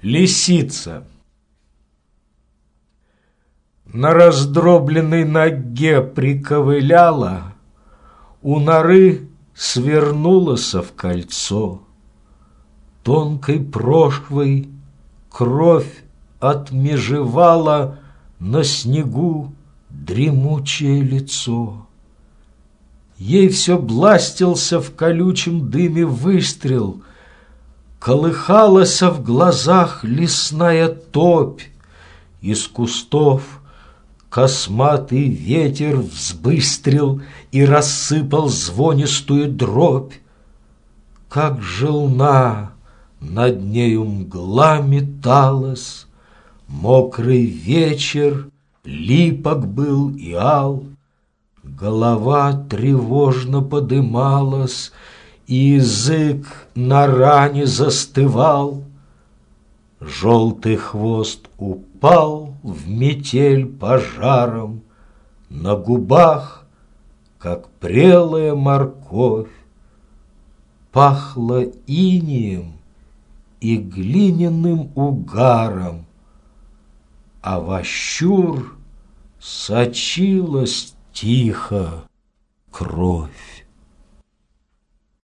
Лисица. На раздробленной ноге приковыляла, у норы свернулась в кольцо. Тонкой прошвой кровь отмежевала на снегу дремучее лицо. Ей все бластился в колючем дыме выстрел, колыхалась в глазах лесная топь, из кустов косматый ветер взбыстрил и рассыпал звонистую дробь. Как желна над нею мгла металась, мокрый вечер, липок был и ал. Голова тревожно подымалась, и язык на ране застывал. Желтый хвост упал в метель пожаром, на губах, как прелая морковь, пахло инеем и глиняным угаром, а во щур сочилась тихо кровь.